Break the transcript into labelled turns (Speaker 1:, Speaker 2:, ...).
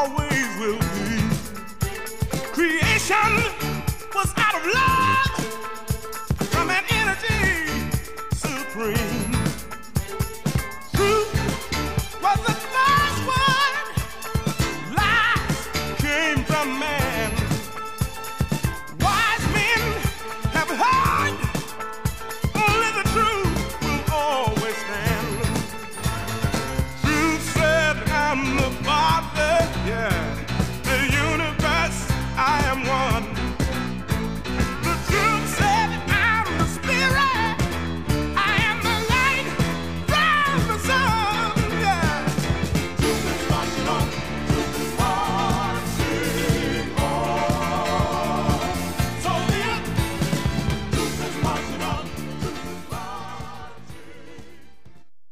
Speaker 1: always will be. Creation was out of love from an energy supreme. Truth was the first word, lies came from man.